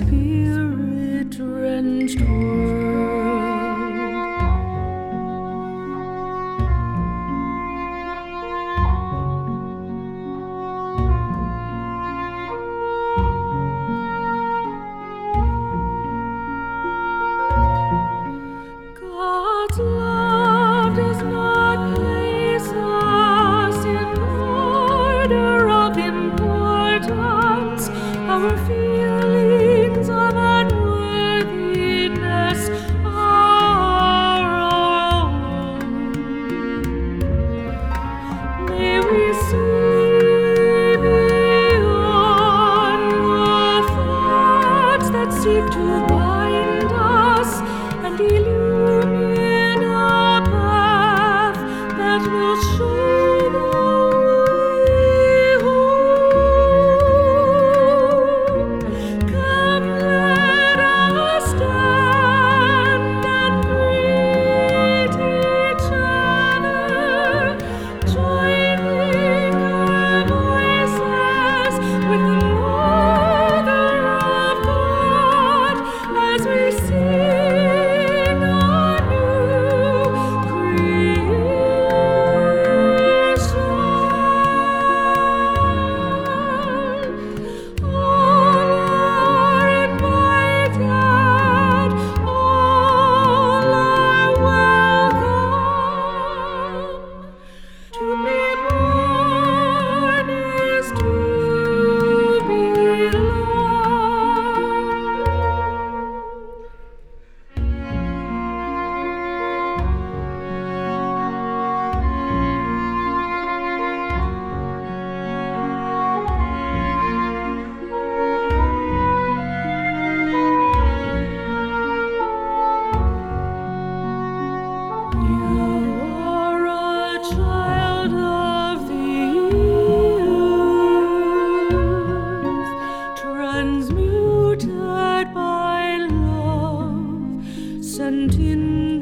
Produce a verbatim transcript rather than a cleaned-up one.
spirit-drenched world. God's love does not place us in order of importance. Our feelings of unworthiness are our own. May we see beyond the thoughts that seek to bind us and illumine a path that will show the way home. Come, let us stand and greet each other, joining our voices with the Mother of God as we sing a new creation. All are invited, all are welcome. To be born is to You are a child of the youth, transmuted by love, sent in